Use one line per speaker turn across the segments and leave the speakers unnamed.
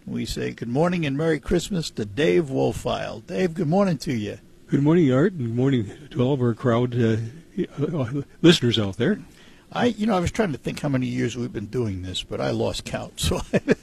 We say good morning and Merry Christmas to Dave Wolfile. Dave, good morning to you.
Good morning, Art, and good morning to all of our crowd listeners out there.
I was trying to think how many years we've been doing this, but I lost count. So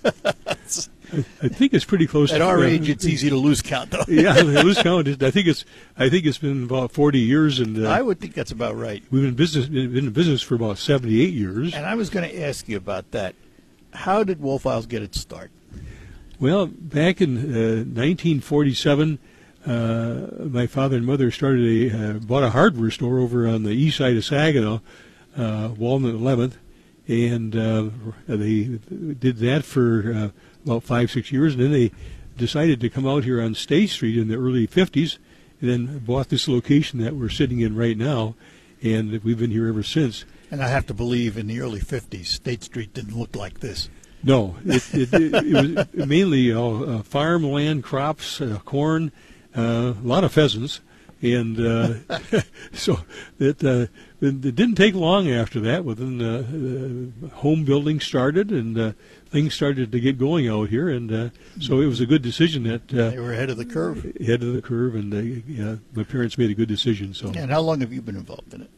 I think it's pretty close.
At our age, it's easy to lose count, though.
Yeah, lose count. I think it's been about 40 years, and
I would think that's about right.
We've been in business for about 78 years.
And I was going to ask you about that. How did Wolfiles get its start?
Well, back in 1947, my father and mother bought a hardware store over on the east side of Saginaw, Walnut 11th, and they did that for about 5-6 years, and then they decided to come out here on State Street in the early 50s, and then bought this location that we're sitting in right now, and we've been here ever since.
And I have to believe in the early 50s, State Street didn't look like this.
No, it was mainly farmland, crops, corn, a lot of pheasants, and so it didn't take long after that. Within home building started, and things started to get going out here, and so it was a good decision that
they were ahead of the curve.
And my parents made a good decision. So.
And how long have you been involved in it?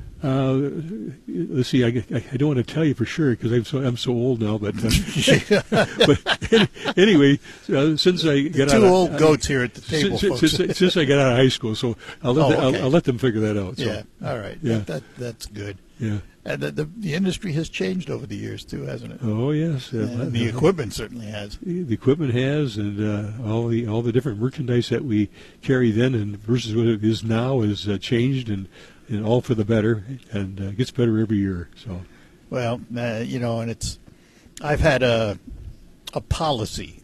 Let's see. I don't want to tell you for sure because I'm so old now. But but anyway, since I got
two old goats here at the table,
since I got out of high school, so I'll let them figure that out. So.
Yeah, all right.
Yeah,
that's good.
Yeah,
and the industry has changed over the years too, hasn't it?
Oh yes,
and the equipment certainly has.
The equipment has, and all the different merchandise that we carry then and versus what it is now has changed and all for the better, and gets better every year. So,
well, and I've had a policy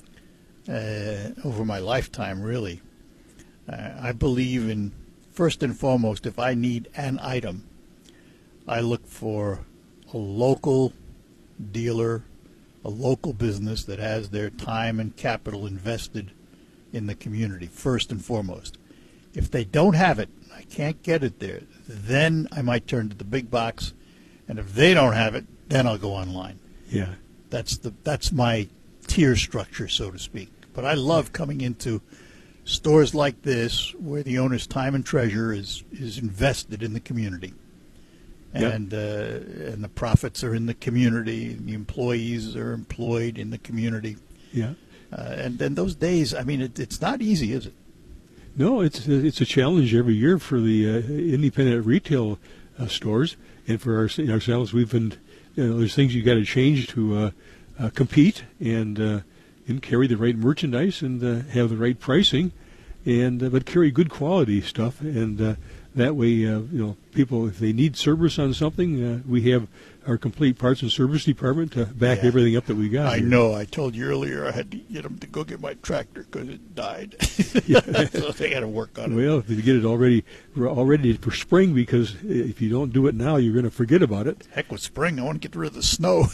over my lifetime. Really, I believe in first and foremost, if I need an item, I look for a local dealer, a local business that has their time and capital invested in the community. First and foremost, if they don't have it, I can't get it there, then I might turn to the big box, and if they don't have it, then I'll go online.
Yeah,
that's my tier structure, so to speak. But I love coming into stores like this where the owner's time and treasure is invested in the community, and the profits are in the community, and the employees are employed in the community.
Yeah,
and then those days, I mean, it's not easy, is it?
No, it's a challenge every year for the independent retail stores, and for ourselves. We've been, there's things you got to change to compete and carry the right merchandise and have the right pricing, and but carry good quality stuff, and that way, people, if they need service on something, we have our complete parts and service department to back everything up that we got.
I know. I told you earlier I had to get them to go get my tractor because it died. So they got to work on it.
Well, if they get it all ready for spring, because if you don't do it now, you're going to forget about it.
Heck with spring. I want to get rid of the snow.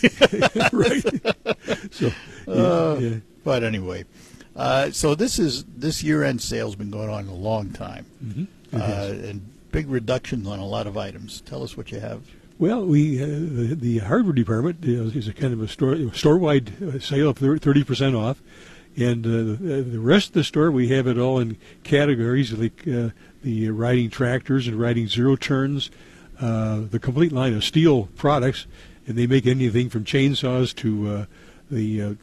Right. So,
But anyway, so this year-end sale's been going on a long time, and big reductions on a lot of items. Tell us what you have.
Well, the hardware department is a kind of a store-wide sale of 30% off, and the rest of the store we have it all in categories like the riding tractors and riding zero turns, the complete line of steel products, and they make anything from chainsaws to the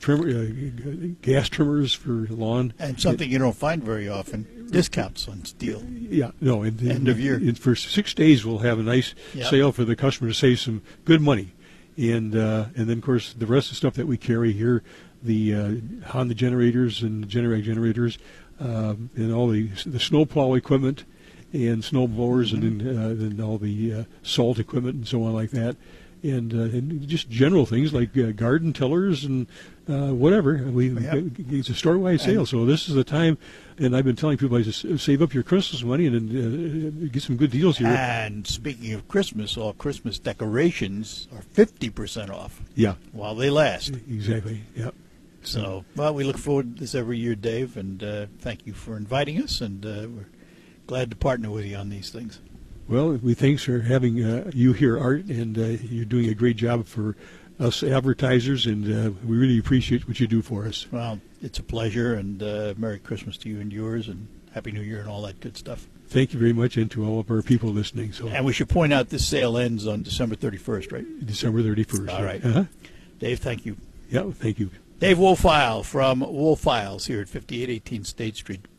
gas trimmers for lawn.
And something you don't find very often, discounts on steel.
Yeah, no.
End of year.
For 6 days, we'll have a nice sale for the customer to save some good money. And then, of course, the rest of the stuff that we carry here, the Honda generators and Generac generators, and all the snowplow equipment and snow blowers, and then all the salt equipment and so on like that. And just general things like garden tillers and whatever. It's a store-wide sale, so this is the time. And I've been telling people to save up your Christmas money and get some good deals here.
And speaking of Christmas, all Christmas decorations are 50% off.
Yeah,
while they last.
Exactly. Yeah.
So, well, we look forward to this every year, Dave, and thank you for inviting us, and we're glad to partner with you on these things.
Well, we thanks for having you here, Art, and you're doing a great job for us advertisers, and we really appreciate what you do for us.
Well, it's a pleasure, and Merry Christmas to you and yours, and Happy New Year and all that good stuff.
Thank you very much, and to all of our people listening.
And we should point out this sale ends on December 31st, right?
December 31st.
All right. Dave, thank you.
Yeah, thank you.
Dave Wolfile from Wolfiles here at 5818 State Street.